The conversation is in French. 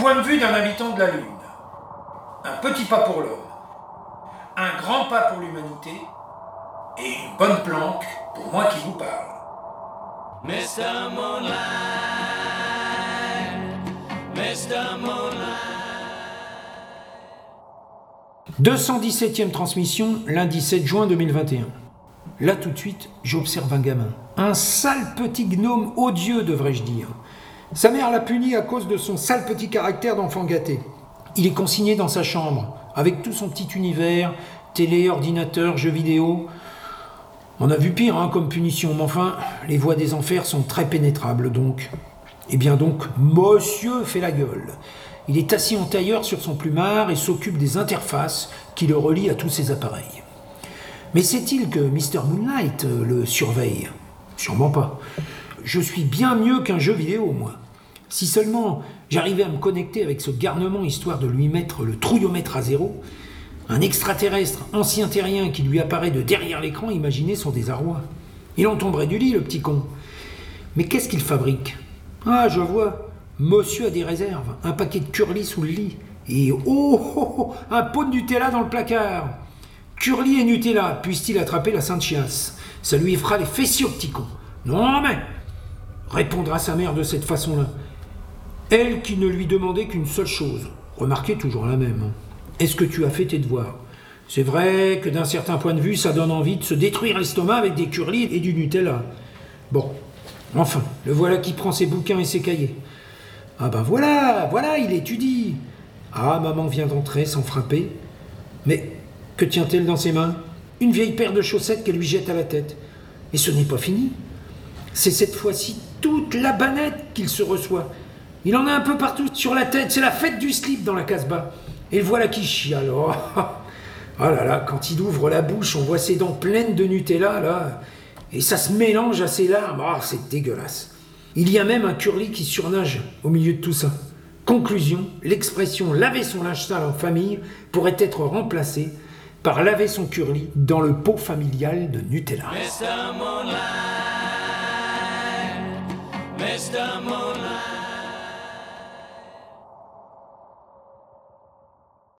point de vue d'un habitant de la Lune. Un petit pas pour l'homme, un grand pas pour l'humanité, et une bonne planque pour moi qui vous parle. Mr. Moonlight, Mr. Moonlight. 217e transmission, lundi 7 juin 2021. Là tout de suite, j'observe un gamin. Un sale petit gnome odieux, devrais-je dire. Sa mère l'a puni à cause de son sale petit caractère d'enfant gâté. Il est consigné dans sa chambre, avec tout son petit univers, télé, ordinateur, jeux vidéo. On a vu pire comme punition, mais enfin, les voies des enfers sont très pénétrables donc. Eh bien donc, monsieur fait la gueule. Il est assis en tailleur sur son plumard et s'occupe des interfaces qui le relient à tous ses appareils. Mais sait-il que Mr. Moonlight le surveille ? Sûrement pas. Je suis bien mieux qu'un jeu vidéo, moi. Si seulement j'arrivais à me connecter avec ce garnement histoire de lui mettre le trouillomètre à zéro, un extraterrestre ancien terrien qui lui apparaît de derrière l'écran, imaginez son désarroi. Il en tomberait du lit, le petit con. Mais qu'est-ce qu'il fabrique ? Ah, je vois. Monsieur a des réserves. Un paquet de curly sous le lit. Et un pot de Nutella dans le placard. Curly et Nutella, puisse-t-il attraper la sainte chiasse ? Ça lui fera les fessiers au petit con. Non mais, répondra sa mère de cette façon-là. Elle qui ne lui demandait qu'une seule chose. Remarquez toujours la même. Est-ce que tu as fait tes devoirs ? C'est vrai que d'un certain point de vue, ça donne envie de se détruire l'estomac avec des curly et du Nutella. Bon, enfin, le voilà qui prend ses bouquins et ses cahiers. Ah ben voilà, il étudie. Ah, maman vient d'entrer sans frapper. Mais que tient-elle dans ses mains ? Une vieille paire de chaussettes qu'elle lui jette à la tête. Et ce n'est pas fini. C'est cette fois-ci toute la banette qu'il se reçoit. Il en a un peu partout sur la tête. C'est la fête du slip dans la Casbah. Et le voilà qui chiale. Oh là là, quand il ouvre la bouche, on voit ses dents pleines de Nutella, là. Et ça se mélange à ses larmes. Oh, c'est dégueulasse. Il y a même un curly qui surnage au milieu de tout ça. Conclusion, l'expression « laver son linge sale en famille » pourrait être remplacée par « laver son curly dans le pot familial de Nutella ». Mr. Moonlight, Mr. Moonlight.